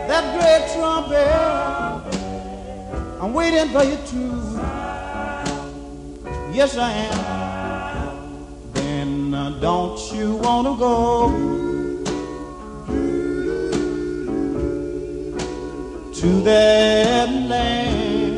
that great trumpet. I'm waiting for you to. Yes, I am. Then don't you want to go to that land?